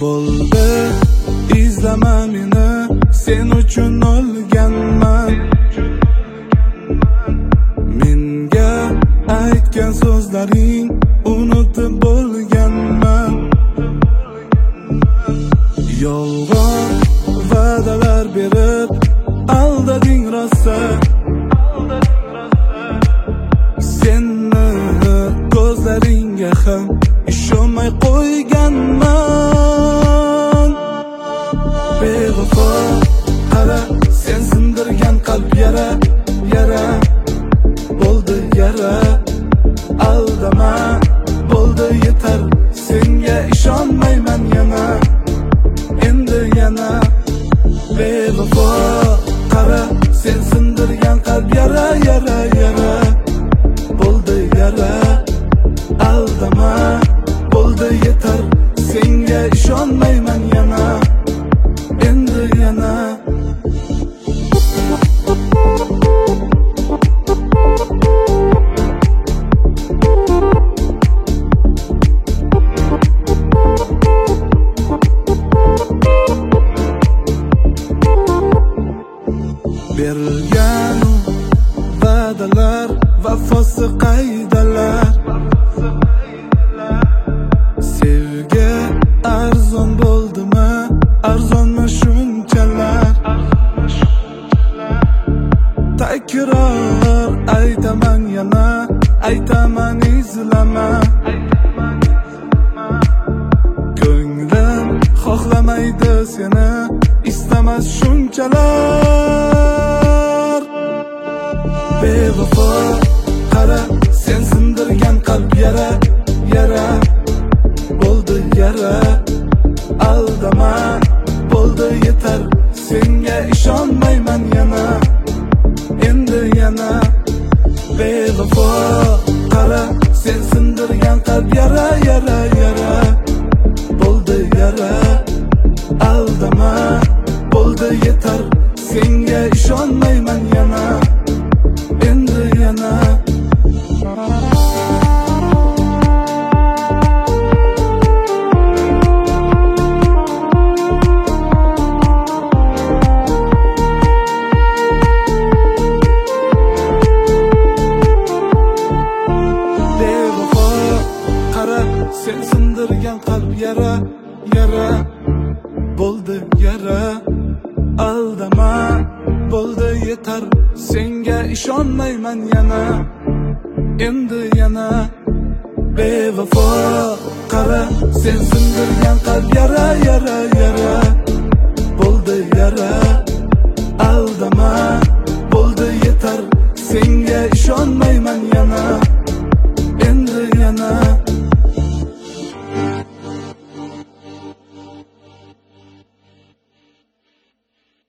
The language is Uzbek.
Bo'ldi, izlama meni, sen uchun o'lganman. Menga aytgan so'zlaring unutib bo'lganman. Yolg'on va'dalar berib aldading rosa. Seni ko'zlaringga ham ishonmay qo'yganman. Bevafo, qara, sen sindirgan qalb yara, yara bo'ldi yara. Aldama, bo'ldi yetar, senga ishonmayman yana, endi yana. Bevafo, qara, sen sindirgan qalb yara, yara, yara bo'ldi yara. Aldama, bo'ldi yetar, senga ishonmayman yana, endi yana. Berilgan va'dalar vafosi qaydalar. Sevgi arzon bo'ldimi, arzonmi shunchalar. Takror aytaman yana, aytaman izlama. Ko'nglim xohlamaydi seni, istamas shunchalar. Bevafo, qara, sen sindirgan qalb yara, yara bo'ldi yara. Aldama, bo'ldi yetar, senga ishonmayman yana, endi yana. Bevafo, qara, sen sindirgan qalb yara, yara, yara bo'ldi yara. Aldama, bo'ldi yetar, senga ishonmayman yana, endi yana. Bevafo, qara, sen sindirgan qalb yara, yara bo'ldi yara. Aldama, bo'ldi yetar, senga ishonmayman yana, endi yana. Bevafo, qara, sen sindirgan qalb yara, yara, yara